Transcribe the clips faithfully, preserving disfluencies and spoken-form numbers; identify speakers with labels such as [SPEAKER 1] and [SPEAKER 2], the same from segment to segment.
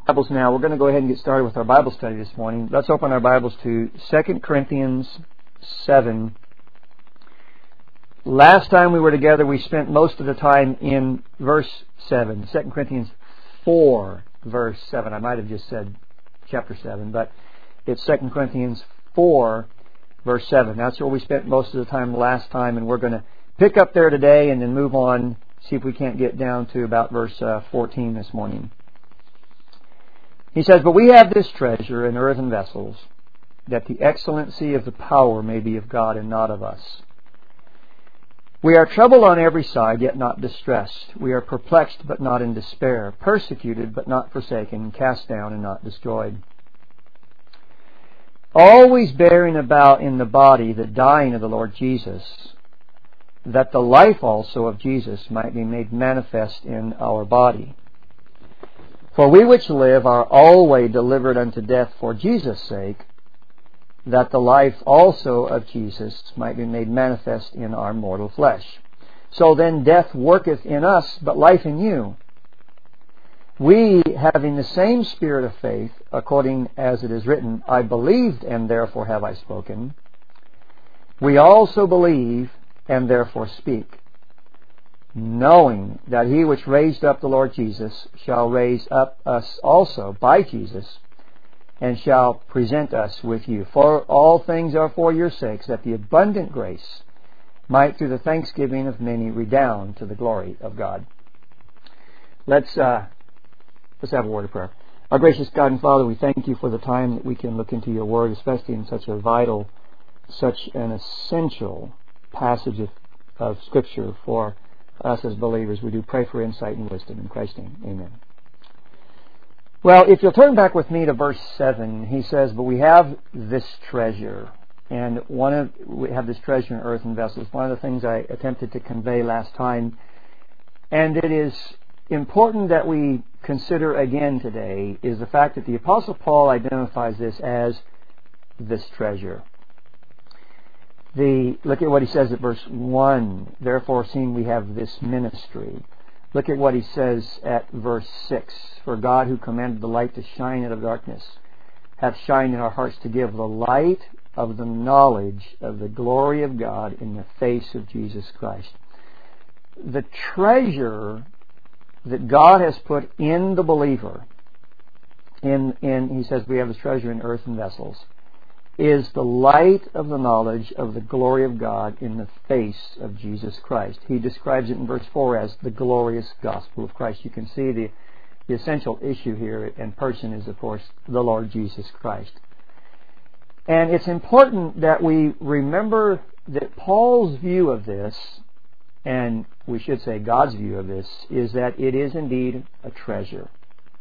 [SPEAKER 1] Bibles now. We're going to go ahead and get started with our Bible study this morning. Let's open our Bibles to Second Corinthians seven. Last time we were together, we spent most of the time in verse seven. Second Corinthians four, verse seven. I might have just said chapter seven, but it's Second Corinthians four, verse seven. That's where we spent most of the time last time, and we're going to pick up there today and then move on, see if we can't get down to about verse uh, fourteen this morning. He says, "But we have this treasure in earthen vessels, that the excellency of the power may be of God and not of us. We are troubled on every side, yet not distressed. We are perplexed, but not in despair. Persecuted, but not forsaken. Cast down, and not destroyed. Always bearing about in the body the dying of the Lord Jesus, that the life also of Jesus might be made manifest in our body. For we which live are always delivered unto death for Jesus' sake, that the life also of Jesus might be made manifest in our mortal flesh. So then death worketh in us, but life in you. We, having the same spirit of faith, according as it is written, I believed, and therefore have I spoken. We also believe, and therefore speak, knowing that he which raised up the Lord Jesus shall raise up us also by Jesus, and shall present us with you. For all things are for your sakes, that the abundant grace might through the thanksgiving of many redound to the glory of God." Let's uh, let's have a word of prayer. Our gracious God and Father, we thank you for the time that we can look into your word, especially in such a vital, such an essential passage of, of Scripture for us as believers. We do pray for insight and wisdom in Christ's name. Amen. Well, if you'll turn back with me to verse seven, he says, "But we have this treasure." And one of we have this treasure in earthen vessels. One of the things I attempted to convey last time, and it is important that we consider again today, is the fact that the Apostle Paul identifies this as this treasure. The, look at what he says at verse one. "Therefore, seeing we have this ministry." Look at what he says at verse six. "For God, who commanded the light to shine out of darkness, hath shined in our hearts to give the light of the knowledge of the glory of God in the face of Jesus Christ." The treasure that God has put in the believer, in, in he says we have this treasure in earthen vessels, is the light of the knowledge of the glory of God in the face of Jesus Christ. He describes it in verse four as the glorious gospel of Christ. You can see the, the essential issue here and person is, of course, the Lord Jesus Christ. And it's important that we remember that Paul's view of this, and we should say God's view of this, is that it is indeed a treasure.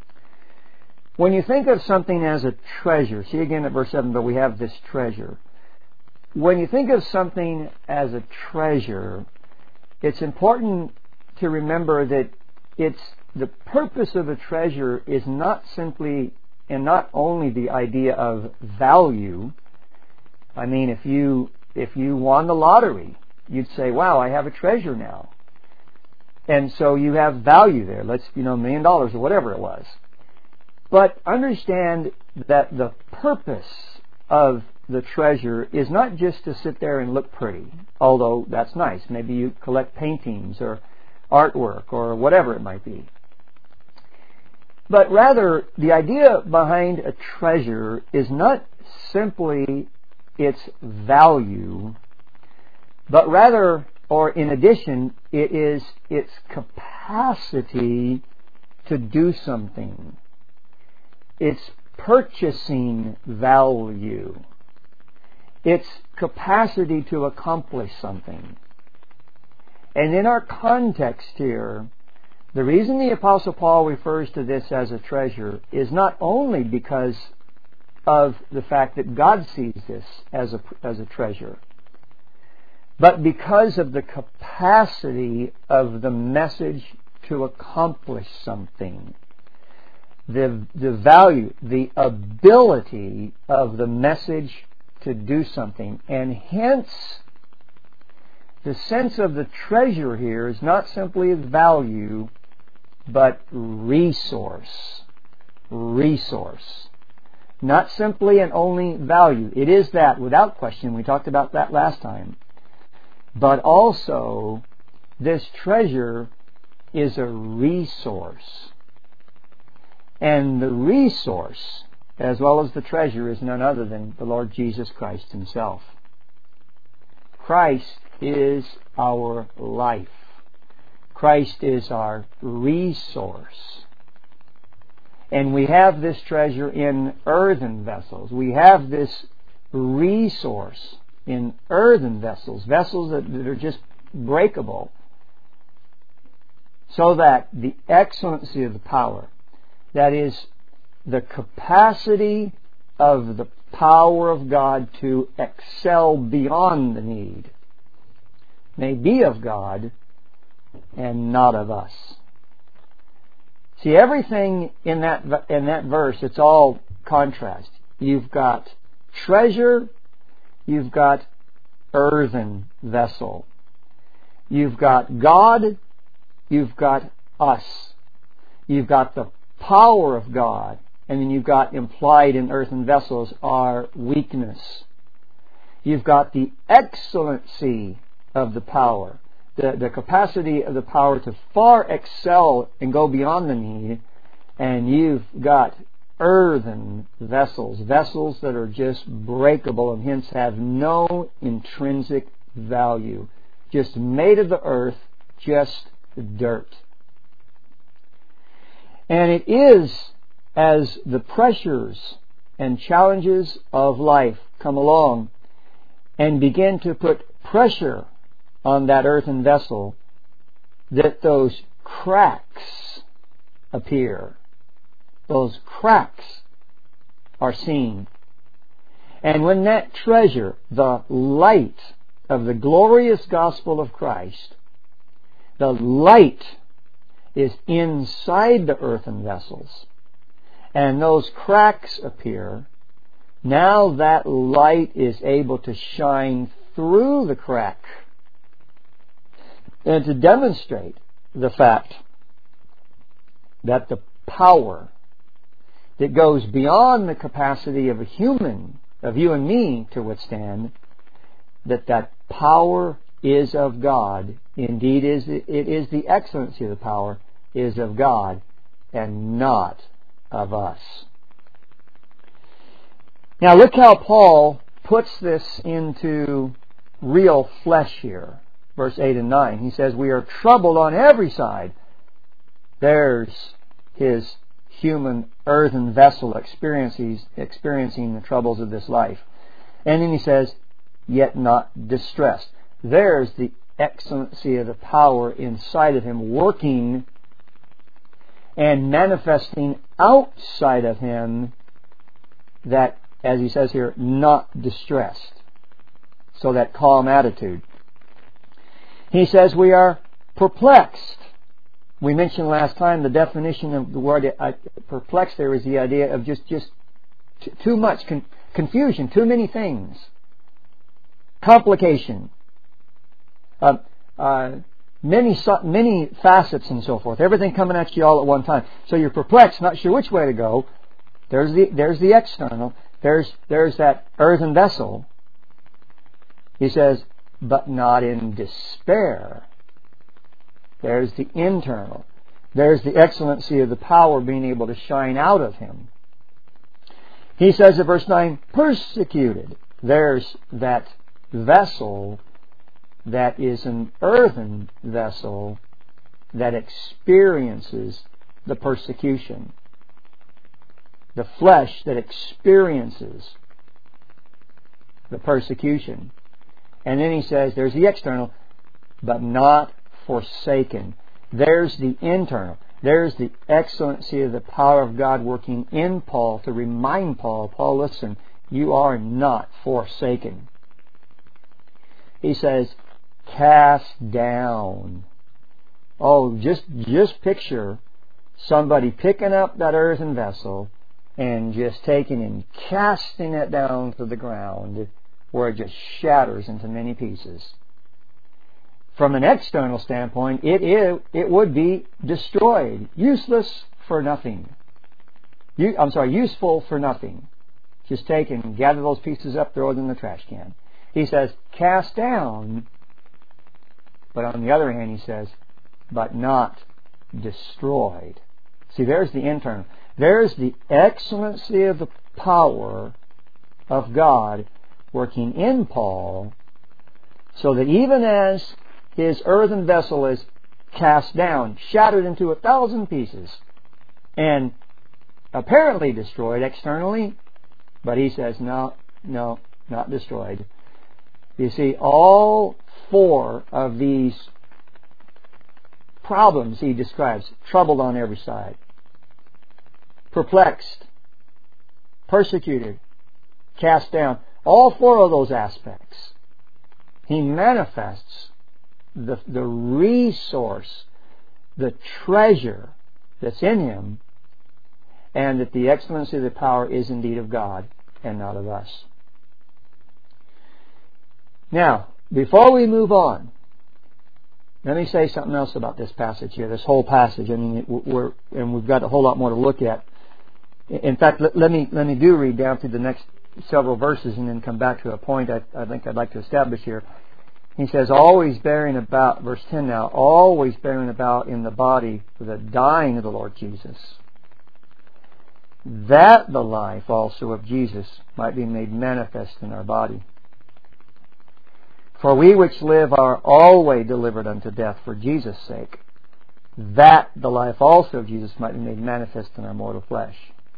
[SPEAKER 1] When you think of something as a treasure, see again at verse seven, "But we have this treasure." When you think of something as a treasure, it's important to remember that it's the purpose of a treasure is not simply and not only the idea of value. I mean, if you if you won the lottery, you'd say, "Wow, I have a treasure now," and so you have value there. Let's you know, a million dollars or whatever it was. But understand that the purpose of the treasure is not just to sit there and look pretty, although that's nice. Maybe you collect paintings or artwork or whatever it might be. But rather, the idea behind a treasure is not simply its value, but rather, or in addition, it is its capacity to do something. Its purchasing value. Its capacity to accomplish something. And in our context here, the reason the Apostle Paul refers to this as a treasure is not only because of the fact that God sees this as a, as a treasure, but because of the capacity of the message to accomplish something. The, the value, the ability of the message to do something. And hence, the sense of the treasure here is not simply value, but resource. resource. Not simply and only value. It is that, without question. We talked about that last time. But also, this treasure is a resource. And the resource, as well as the treasure, is none other than the Lord Jesus Christ Himself. Christ is our life. Christ is our resource. And we have this treasure in earthen vessels. We have this resource in earthen vessels, vessels that, that are just breakable, so that the excellency of the power, that is, the capacity of the power of God to excel beyond the need, may be of God and not of us. See, everything in that in that verse, it's all contrast. You've got treasure, you've got earthen vessel. You've got God, you've got us. You've got the power of God, and then you've got implied in earthen vessels our weakness. You've got the excellency of the power, the, the capacity of the power to far excel and go beyond the need, and you've got earthen vessels, vessels that are just breakable and hence have no intrinsic value, just made of the earth, just dirt. And it is as the pressures and challenges of life come along and begin to put pressure on that earthen vessel that those cracks appear. Those cracks are seen. And when that treasure, the light of the glorious gospel of Christ, the light is inside the earthen vessels, and those cracks appear, now that light is able to shine through the crack and to demonstrate the fact that the power that goes beyond the capacity of a human, of you and me, to withstand, that that power is of God. Indeed, is it is the excellency of the power is of God and not of us. Now look how Paul puts this into real flesh here. Verse eight and nine. He says, we are troubled on every side. There's his human earthen vessel experiencing, experiencing the troubles of this life. And then he says, yet not distressed. There's the excellency of the power inside of him working and manifesting outside of him, that, as he says here, not distressed. So that calm attitude. He says we are perplexed. We mentioned last time the definition of the word uh, perplexed there is the idea of just, just t- too much con- confusion, too many things. Complication. Uh, uh, many many facets and so forth. Everything coming at you all at one time. So you're perplexed, not sure which way to go. There's the there's the external. There's there's that earthen vessel. He says, but not in despair. There's the internal. There's the excellency of the power being able to shine out of him. He says in verse nine, persecuted. There's that vessel that is an earthen vessel that experiences the persecution. The flesh that experiences the persecution. And then he says there's the external, but not forsaken. There's the internal. There's the excellency of the power of God working in Paul to remind Paul, Paul, listen, you are not forsaken. He says, cast down. Oh, just just picture somebody picking up that earthen vessel and just taking and casting it down to the ground where it just shatters into many pieces. From an external standpoint, it is, it would be destroyed, useless for nothing. You, I'm sorry, useful for nothing. Just take and gather those pieces up, throw it in the trash can. He says, cast down, but on the other hand, he says, but not destroyed. See, there's the internal. There's the excellency of the power of God working in Paul, so that even as his earthen vessel is cast down, shattered into a thousand pieces, and apparently destroyed externally, but he says, no, no, not destroyed. You see, all four of these problems he describes, troubled on every side, perplexed, persecuted, cast down, all four of those aspects, he manifests the, the resource, the treasure that's in him, and that the excellency of the power is indeed of God and not of us. Now, before we move on, let me say something else about this passage here, this whole passage. I mean, we're, and we've got a whole lot more to look at. In fact, let, let me let me do read down through the next several verses and then come back to a point I, I think I'd like to establish here. He says, always bearing about, verse ten now, always bearing about in the body the dying of the Lord Jesus, that the life also of Jesus might be made manifest in our body. For we which live are always delivered unto death for Jesus' sake, that the life also of Jesus might be made manifest in our mortal flesh.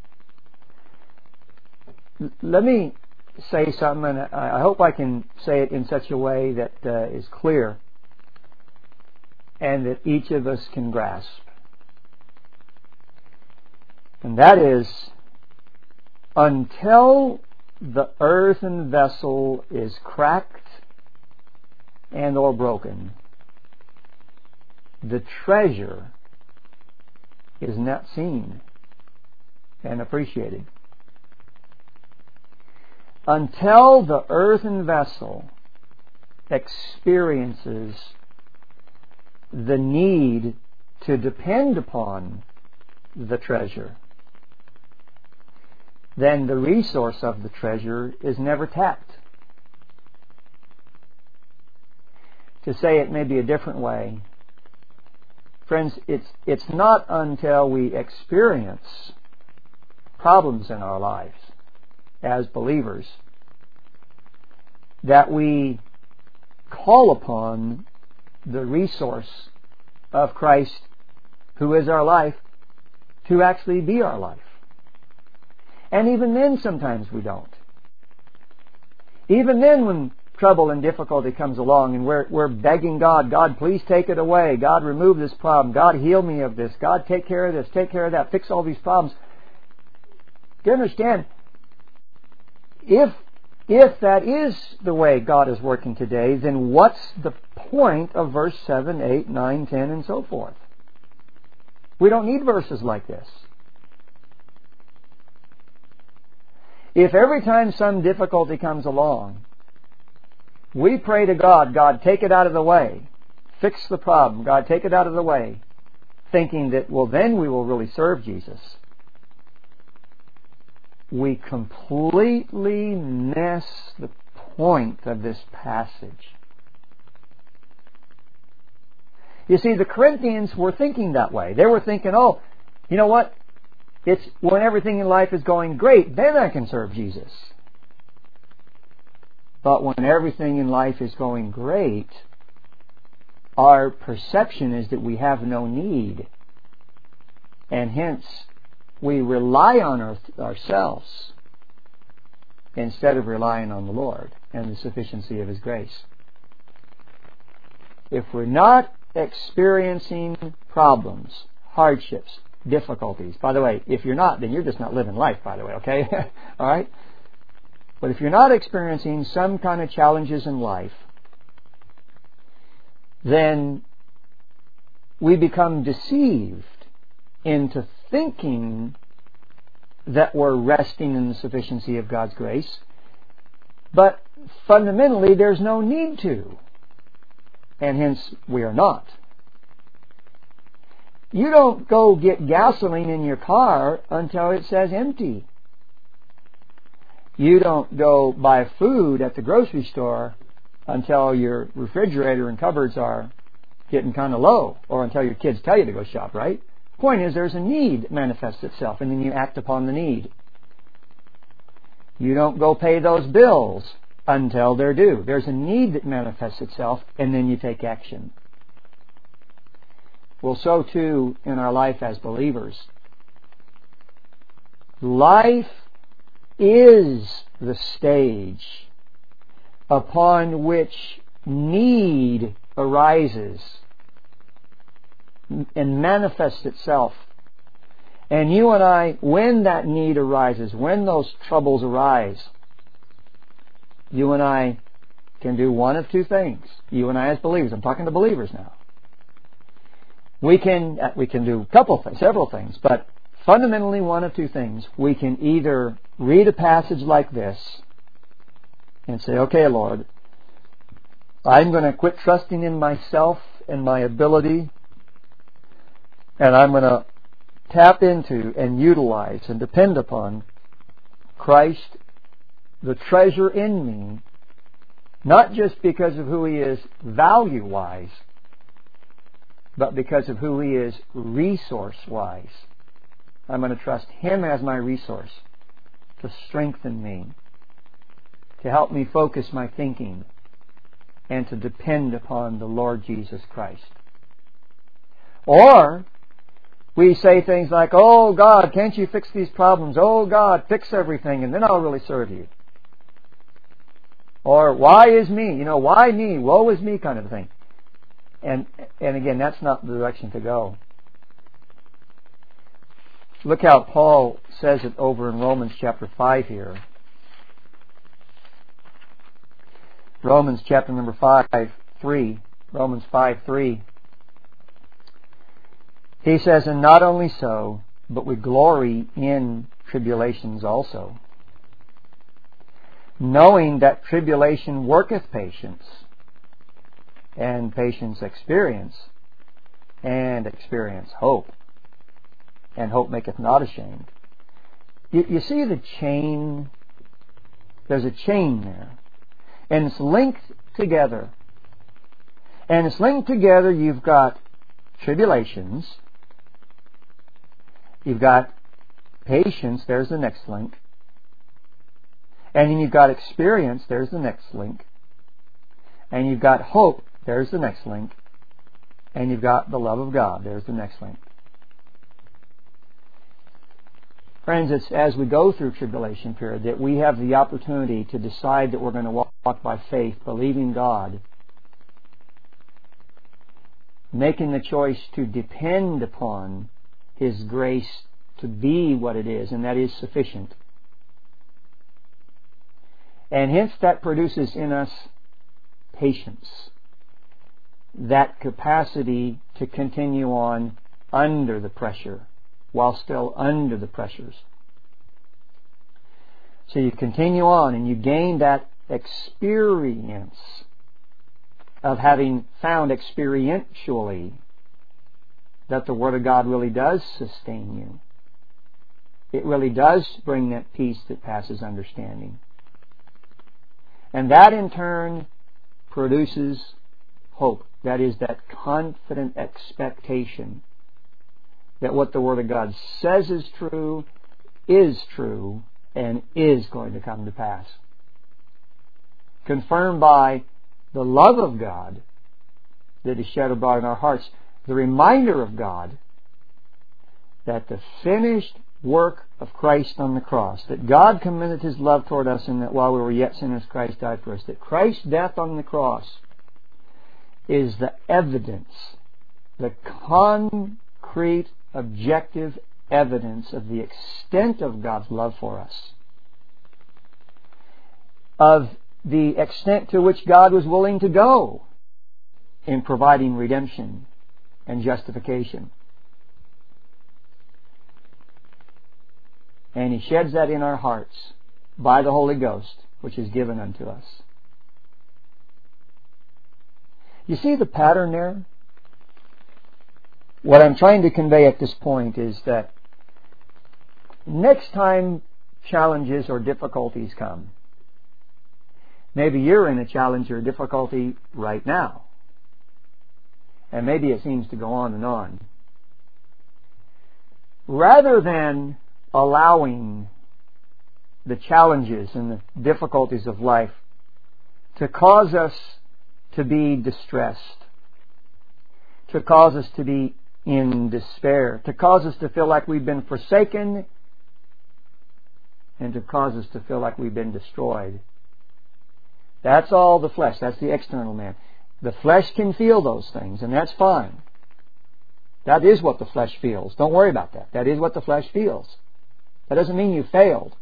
[SPEAKER 1] Let me say something, and I hope I can say it in such a way that uh, is clear and that each of us can grasp. And that is, until the earthen vessel is cracked and or broken, the treasure is not seen and appreciated. Until the earthen vessel experiences the need to depend upon the treasure, then the resource of the treasure is never tapped. To say it maybe a different way, friends, it's it's not until we experience problems in our lives as believers that we call upon the resource of Christ, who is our life, to actually be our life. And even then sometimes we don't. Even then, when trouble and difficulty comes along and we're, we're begging God, God, please take it away. God, remove this problem. God, heal me of this. God, take care of this. Take care of that. Fix all these problems. Do you understand? If, if that is the way God is working today, then what's the point of verse seven, eight, nine, ten, and so forth? We don't need verses like this. If every time some difficulty comes along, we pray to God, God, take it out of the way. Fix the problem. God, take it out of the way. Thinking that, well, then we will really serve Jesus. We completely miss the point of this passage. You see, the Corinthians were thinking that way. They were thinking, oh, you know what? It's when everything in life is going great, then I can serve Jesus. But when everything in life is going great, our perception is that we have no need. And hence, we rely on our, ourselves instead of relying on the Lord and the sufficiency of His grace. If we're not experiencing problems, hardships, difficulties, by the way, if you're not, then you're just not living life, by the way, okay? All right? But if you're not experiencing some kind of challenges in life, then we become deceived into thinking that we're resting in the sufficiency of God's grace. But fundamentally, there's no need to. And hence, we are not. You don't go get gasoline in your car until it says empty. You don't go buy food at the grocery store until your refrigerator and cupboards are getting kind of low, or until your kids tell you to go shop, right? The point is, there's a need that manifests itself, and then you act upon the need. You don't go pay those bills until they're due. There's a need that manifests itself, and then you take action. Well, so too in our life as believers. Life is the stage upon which need arises and manifests itself. And you and I, when that need arises, when those troubles arise, you and I can do one of two things. You and I as believers. I'm talking to believers now. We can we can do a couple things, several things, but fundamentally one of two things. We can either read a passage like this and say, okay, Lord, I'm going to quit trusting in myself and my ability, and I'm going to tap into and utilize and depend upon Christ, the treasure in me, not just because of who He is value-wise, but because of who He is resource-wise. I'm going to trust Him as my resource to strengthen me, to help me focus my thinking, and to depend upon the Lord Jesus Christ. Or we say things like, oh God, can't you fix these problems? Oh God, fix everything, and then I'll really serve you. Or why is me? You know, why me? Woe is me kind of thing. And and again, that's not the direction to go. Look how Paul says it over in Romans chapter five here. Romans chapter number five, three. Romans five, three. He says, and not only so, but we glory in tribulations also, knowing that tribulation worketh patience, and patience experience, and experience hope, and hope maketh not ashamed. You, you see the chain? There's a chain there, and it's linked together. And it's linked together. You've got tribulations, you've got patience, there's the next link. And then you've got experience, there's the next link. And you've got hope, there's the next link. And you've got the love of God, there's the next link. Friends, it's as we go through tribulation period that we have the opportunity to decide that we're going to walk, walk by faith, believing God, making the choice to depend upon His grace to be what it is, and that is sufficient. And hence that produces in us patience, that capacity to continue on under the pressure, while still under the pressures. So you continue on and you gain that experience of having found experientially that the Word of God really does sustain you. It really does bring that peace that passes understanding. And that in turn produces hope. That is that confident expectation that what the Word of God says is true, is true, and is going to come to pass. Confirmed by the love of God that is shed abroad in our hearts. The reminder of God that the finished work of Christ on the cross, that God commended His love toward us in that while we were yet sinners, Christ died for us, that Christ's death on the cross is the evidence, the concrete, objective evidence of the extent of God's love for us, of the extent to which God was willing to go in providing redemption and justification. And He sheds that in our hearts by the Holy Ghost, which is given unto us. You see the pattern there? What I'm trying to convey at this point is that next time challenges or difficulties come, maybe you're in a challenge or difficulty right now, and maybe it seems to go on and on. Rather than allowing the challenges and the difficulties of life to cause us to be distressed, to cause us to be in despair, to cause us to feel like we've been forsaken, and to cause us to feel like we've been destroyed. That's all the flesh. That's the external man. The flesh can feel those things, and that's fine. That is what the flesh feels. Don't worry about that. That is what the flesh feels. That doesn't mean you failed.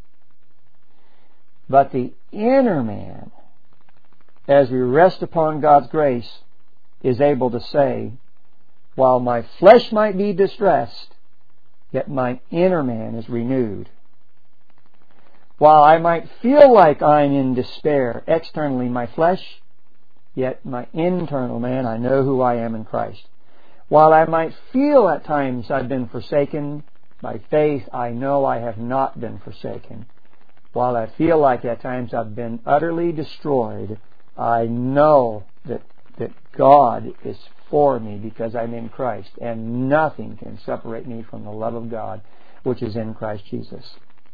[SPEAKER 1] But the inner man, as we rest upon God's grace, is able to say, while my flesh might be distressed, yet my inner man is renewed. While I might feel like I'm in despair externally, my flesh, yet my internal man, I know who I am in Christ. While I might feel at times I've been forsaken, by faith I know I have not been forsaken. While I feel like at times I've been utterly destroyed, I know that, that God is for me because I'm in Christ, and nothing can separate me from the love of God which is in Christ Jesus.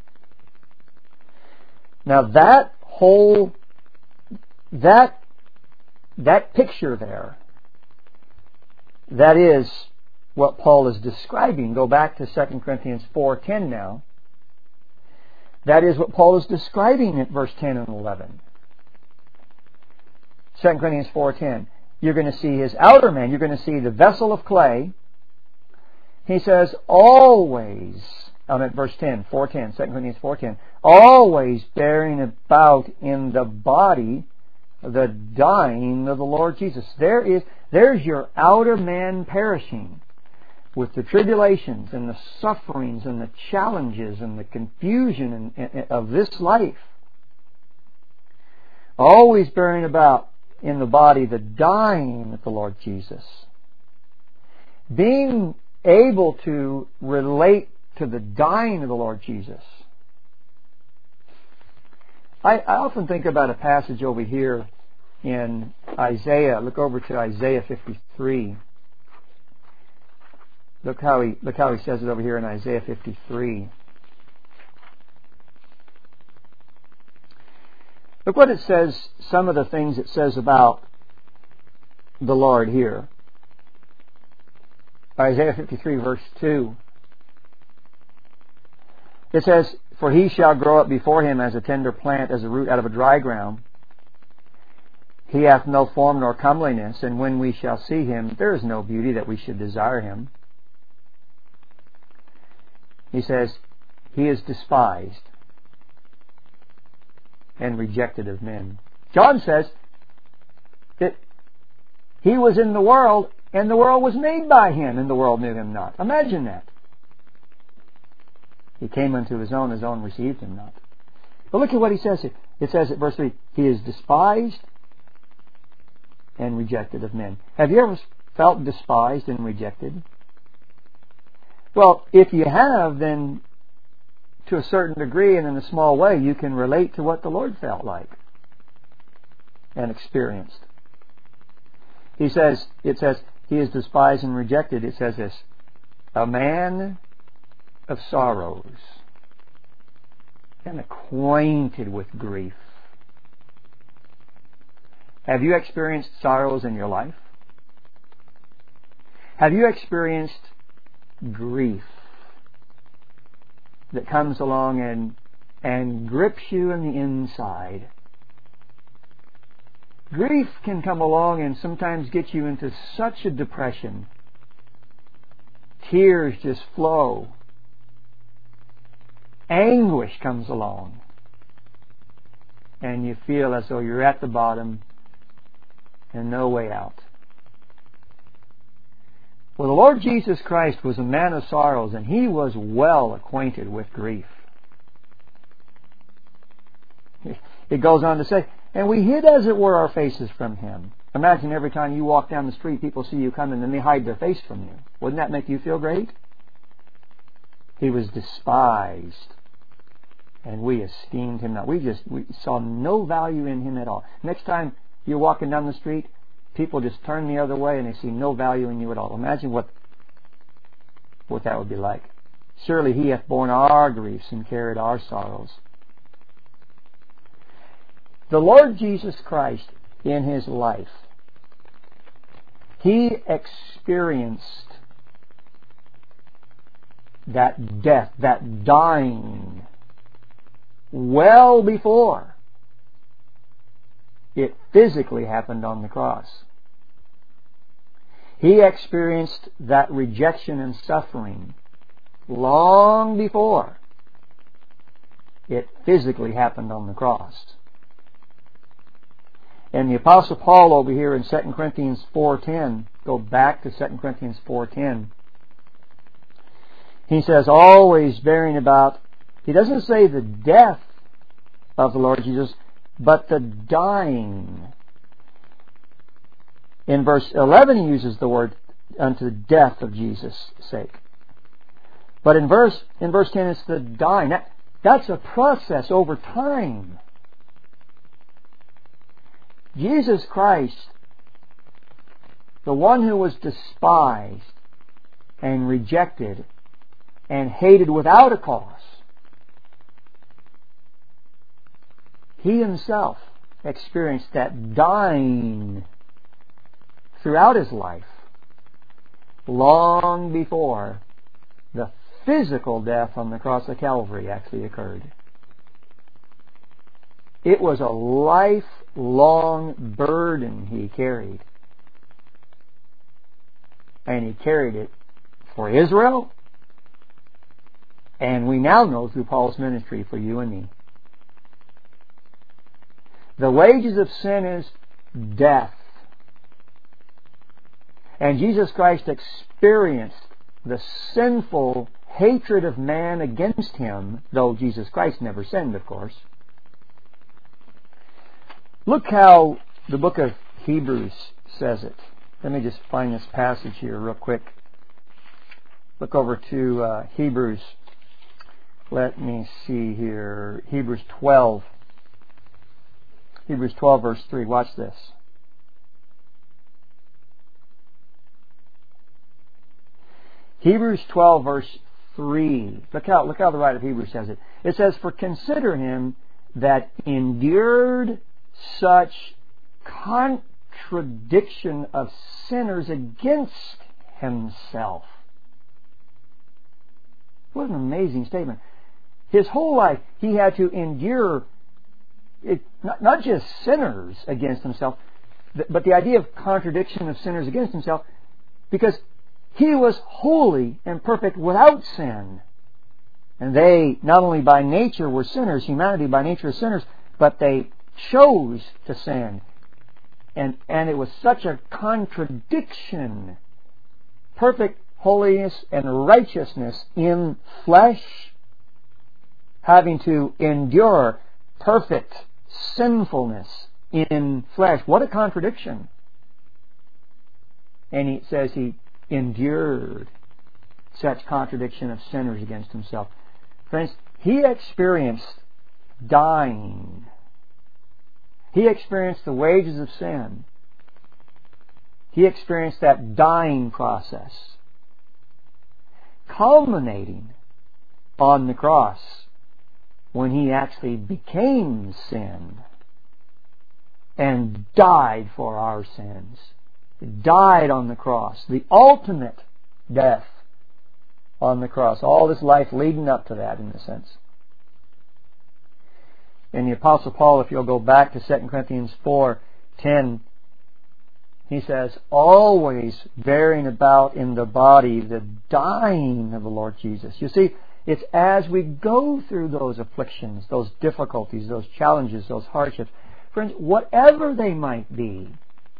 [SPEAKER 1] Now that whole, that, that picture there, that is what Paul is describing. Go back to Second Corinthians four ten now. That is what Paul is describing at verse ten and eleven. Second Corinthians four ten. You're going to see his outer man. You're going to see the vessel of clay. He says, always, I'm at verse ten, four ten, Second Corinthians four ten, always bearing about in the body the dying of the Lord Jesus. There is, there's your outer man perishing with the tribulations and the sufferings and the challenges and the confusion in, in, of this life. Always bearing about in the body the dying of the Lord Jesus. Being able to relate to the dying of the Lord Jesus. I, I often think about a passage over here in Isaiah. Look over to Isaiah fifty-three. Look how he look how he says it over here in Isaiah fifty-three. Look what it says, some of the things it says about the Lord here. Isaiah fifty-three verse two. It says, for he shall grow up before him as a tender plant, as a root out of a dry ground. He hath no form nor comeliness, and when we shall see him, there is no beauty that we should desire him. He says, he is despised and rejected of men. John says that he was in the world, and the world was made by him, and the world knew him not. Imagine that. He came unto his own, his own received him not. But look at what he says here. It says at verse three, he is despised and rejected of men. Have you ever felt despised and rejected? Well, if you have, then to a certain degree and in a small way, you can relate to what the Lord felt like and experienced. He says, it says, he is despised and rejected. It says this, a man of sorrows and acquainted with grief. Have you experienced sorrows in your life? Have you experienced grief that comes along and and grips you in the inside? Grief can come along and sometimes get you into such a depression. Tears just flow. Anguish comes along. And you feel as though you're at the bottom and no way out. Well, the Lord Jesus Christ was a man of sorrows, and he was well acquainted with grief. It goes on to say, and we hid as it were our faces from him. Imagine every time you walk down the street, people see you coming and they hide their face from you. Wouldn't that make you feel great? He was despised, and we esteemed him not. We just we saw no value in him at all. Next time you're walking down the street, people just turn the other way and they see no value in you at all. Imagine what what that would be like. Surely he hath borne our griefs and carried our sorrows. The Lord Jesus Christ in his life, he experienced that death, that dying, well before it physically happened on the cross. He experienced that rejection and suffering long before it physically happened on the cross. And the Apostle Paul over here in Second Corinthians four ten, go back to Second Corinthians four ten. He says, always bearing about, he doesn't say the death of the Lord Jesus, but the dying. In verse eleven he uses the word unto the death of Jesus' sake. But in verse in verse ten it's the dying. That, that's a process over time. Jesus Christ, the one who was despised and rejected and hated without a cause, he himself experienced that dying throughout his life long before the physical death on the cross of Calvary actually occurred. It was a lifelong burden he carried. And he carried it for Israel, and we now know through Paul's ministry for you and me. The wages of sin is death. And Jesus Christ experienced the sinful hatred of man against him, though Jesus Christ never sinned, of course. Look how the book of Hebrews says it. Let me just find this passage here real quick. Look over to uh, Hebrews. Let me see here. Hebrews twelve. Hebrews twelve verse three. Watch this. Hebrews twelve verse three. Look how, look how the writer of Hebrews says it. It says, for consider him that endured such contradiction of sinners against himself. What an amazing statement. His whole life he had to endure it, not, not just sinners against himself, but the idea of contradiction of sinners against himself, because he was holy and perfect without sin. And they not only by nature were sinners, humanity by nature is sinners, but they chose to sin. And, and it was such a contradiction. Perfect holiness and righteousness in flesh, having to endure perfect sinfulness in flesh. What a contradiction. And he says he endured such contradiction of sinners against himself. Friends, he experienced dying. He experienced the wages of sin. He experienced that dying process, culminating on the cross when he actually became sin and died for our sins. He died on the cross, the ultimate death on the cross. All his life leading up to that, in a sense. And the Apostle Paul, if you'll go back to Second Corinthians four ten, he says, always bearing about in the body the dying of the Lord Jesus. You see, it's as we go through those afflictions, those difficulties, those challenges, those hardships, friends, whatever they might be,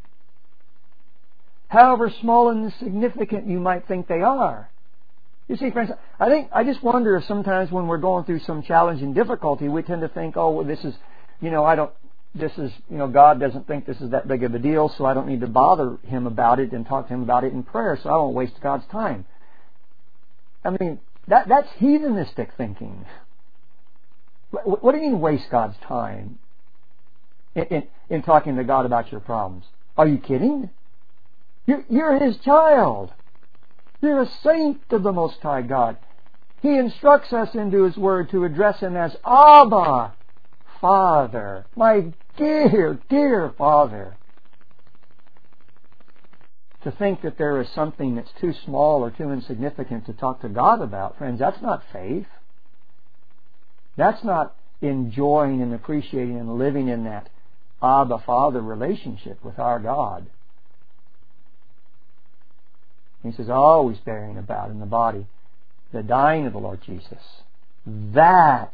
[SPEAKER 1] however small and insignificant you might think they are. You see, friends, I think I just wonder if sometimes when we're going through some challenge and difficulty, we tend to think, oh, well, this is, you know, I don't, this is, you know, God doesn't think this is that big of a deal, so I don't need to bother Him about it and talk to Him about it in prayer, so I won't waste God's time. I mean, that that's heathenistic thinking. What, what do you mean waste God's time in, in, in talking to God about your problems? Are you kidding? You're, you're His child. You're a saint of the Most High God. He instructs us into His Word to address Him as Abba, Father, my dear, dear Father. To think that there is something that's too small or too insignificant to talk to God about, friends, that's not faith. That's not enjoying and appreciating and living in that Abba, Father relationship with our God. He says, always bearing about in the body the dying of the Lord Jesus. That,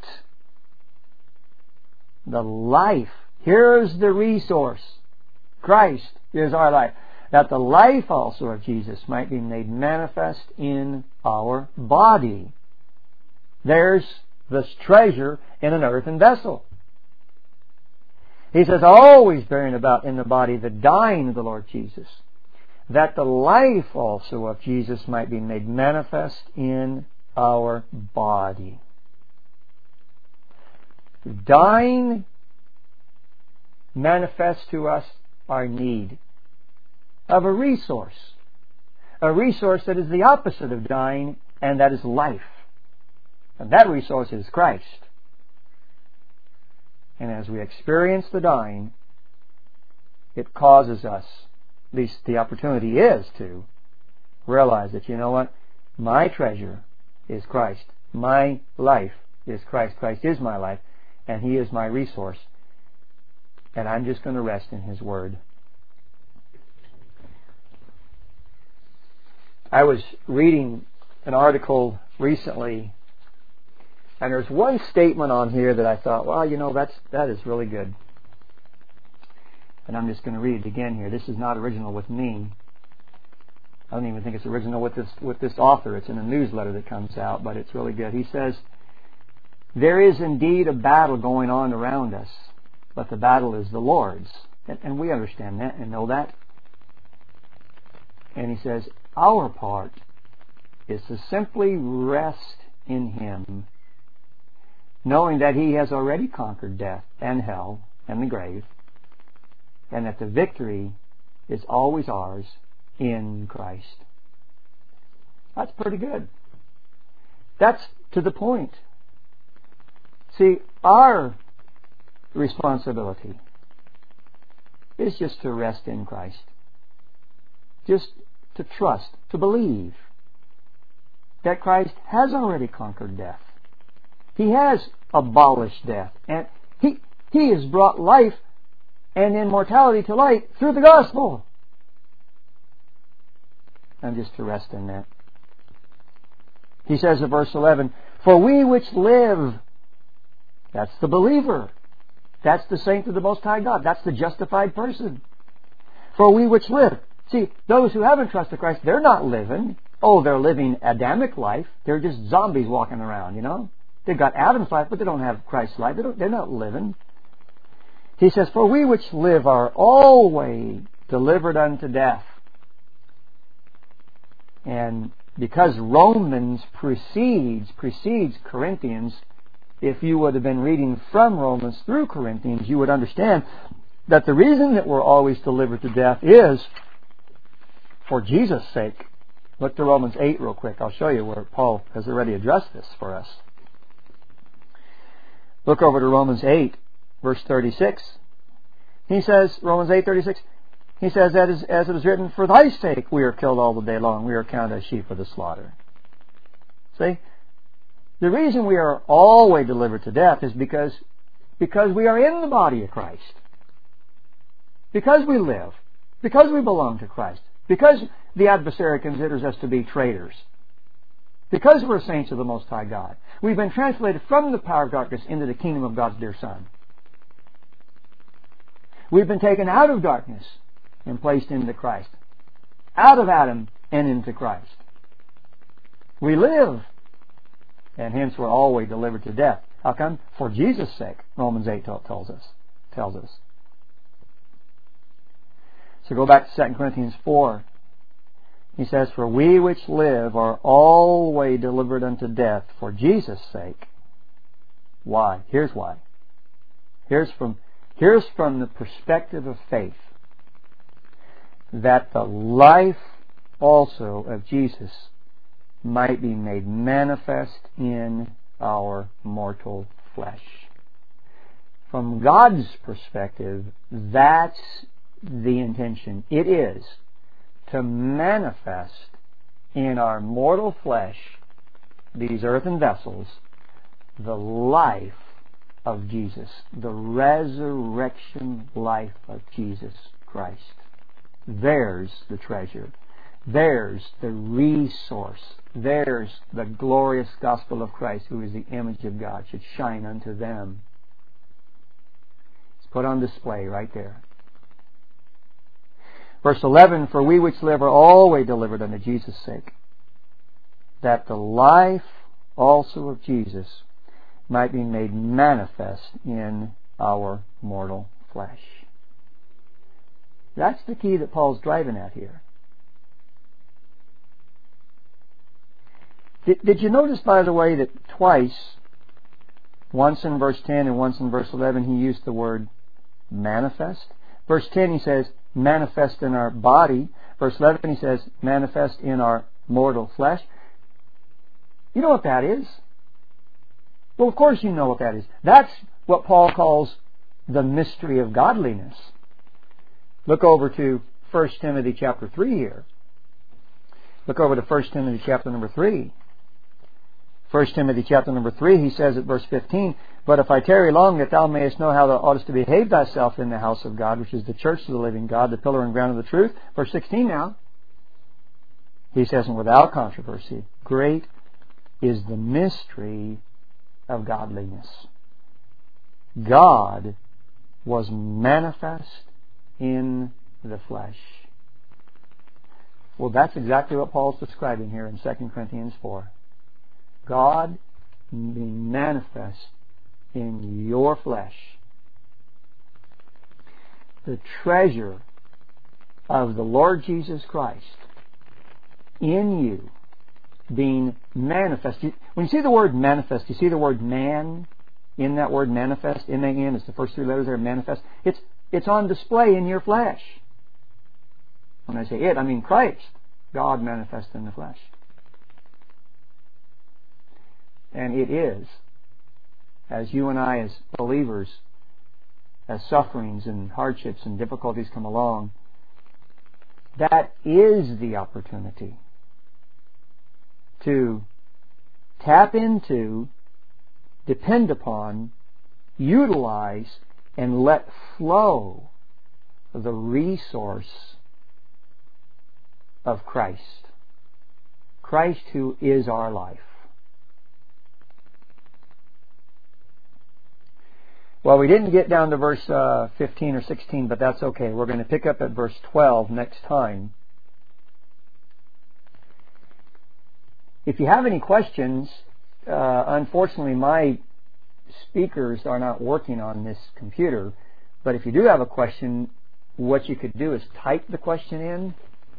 [SPEAKER 1] the life, here's the resource. Christ is our life. That the life also of Jesus might be made manifest in our body. There's this treasure in an earthen vessel. He says, always bearing about in the body the dying of the Lord Jesus, that the life also of Jesus might be made manifest in our body. Dying manifests to us our need of a resource. A resource that is the opposite of dying, and that is life. And that resource is Christ. And as we experience the dying, it causes us, at least the opportunity is to, realize that, you know what? My treasure is Christ. My life is Christ. Christ is my life, and He is my resource. And I'm just going to rest in His Word. I was reading an article recently, and there's one statement on here that I thought, well, you know, that's that is really good. And I'm just going to read it again here. This is not original with me. I don't even think it's original with this with this author. It's in a newsletter that comes out, but it's really good. He says, there is indeed a battle going on around us, but the battle is the Lord's. And, and we understand that and know that. And he says, our part is to simply rest in Him, knowing that He has already conquered death and hell and the grave, and that the victory is always ours in Christ. That's pretty good. That's to the point. See, our responsibility is just to rest in Christ. Just to trust, to believe that Christ has already conquered death. He has abolished death. And He, he has brought life and immortality to light through the gospel. And just to rest in that. He says in verse eleven, for we which live, that's the believer. That's the saint of the Most High God. That's the justified person. For we which live. See, those who haven't trusted Christ, they're not living. Oh, they're living Adamic life. They're just zombies walking around, you know. They've got Adam's life, but they don't have Christ's life. They don't, they're not living. He says, for we which live are always delivered unto death. And because Romans precedes, precedes Corinthians, if you would have been reading from Romans through Corinthians, you would understand that the reason that we're always delivered to death is for Jesus' sake. Look to Romans eight real quick. I'll show you where Paul has already addressed this for us. Look over to Romans eight, verse thirty-six. He says, Romans eight thirty-six, he says, that is, as it is written, for thy sake we are killed all the day long. We are counted as sheep for the slaughter. See? The reason we are always delivered to death is because, because we are in the body of Christ. Because we live. Because we belong to Christ. Because the adversary considers us to be traitors. Because we're saints of the Most High God. We've been translated from the power of darkness into the kingdom of God's dear Son. We've been taken out of darkness and placed into Christ. Out of Adam and into Christ. We live. And hence we're always delivered to death. How come? For Jesus' sake, Romans eight tells us. tells us. So go back to Second Corinthians four. He says, "For we which live are always delivered unto death for Jesus' sake." Why? Here's why. Here's from, here's from the perspective of faith. That the life also of Jesus might be made manifest in our mortal flesh. From God's perspective, that's the intention. It is to manifest in our mortal flesh, these earthen vessels, the life of Jesus, the resurrection life of Jesus Christ. There's the treasure. There's the resource. There's the glorious gospel of Christ, who is the image of God, should shine unto them. It's put on display right there. Verse eleven, "For we which live are always delivered unto Jesus' sake, that the life also of Jesus might be made manifest in our mortal flesh." That's the key that Paul's driving at here. Did, did you notice, by the way, that twice, once in verse ten and once in verse eleven, he used the word manifest? Verse ten he says, manifest in our body. Verse eleven he says, manifest in our mortal flesh. You know what that is? Well, of course you know what that is. That's what Paul calls the mystery of godliness. Look over to First Timothy chapter three here. Look over to First Timothy chapter number three. First Timothy chapter number three, he says at verse fifteen, "But if I tarry long, that thou mayest know how thou oughtest to behave thyself in the house of God, which is the church of the living God, the pillar and ground of the truth." Verse sixteen now, he says, "And without controversy, great is the mystery of godliness. God was manifest in the flesh." Well, that's exactly what Paul's describing here in Second Corinthians four. God being manifest in your flesh. The treasure of the Lord Jesus Christ in you being manifest. When you see the word manifest, you see the word man in that word manifest. M A N is the first three letters there, manifest. It's, it's on display in your flesh. When I say it, I mean Christ. God manifest in the flesh. And it is, as you and I as believers, as sufferings and hardships and difficulties come along, that is the opportunity to tap into, depend upon, utilize, and let flow the resource of Christ. Christ who is our life. Well, we didn't get down to verse uh, fifteen or sixteen, but that's okay. We're going to pick up at verse twelve next time. If you have any questions, uh, unfortunately my speakers are not working on this computer, but if you do have a question, what you could do is type the question in.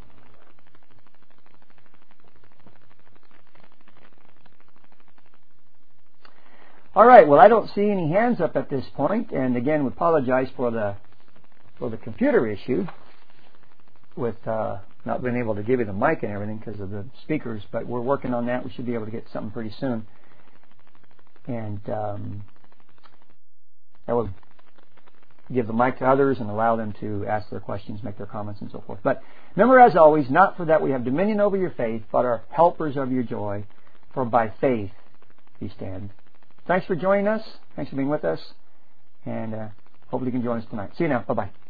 [SPEAKER 1] All right, well, I don't see any hands up at this point, and again, we apologize for the for the computer issue with uh, not being able to give you the mic and everything because of the speakers, but we're working on that. We should be able to get something pretty soon. And um, that will give the mic to others and allow them to ask their questions, make their comments, and so forth. But remember, as always, not for that we have dominion over your faith, but are helpers of your joy, for by faith you stand. Thanks for joining us. Thanks for being with us. And uh, hopefully you can join us tonight. See you now. Bye-bye.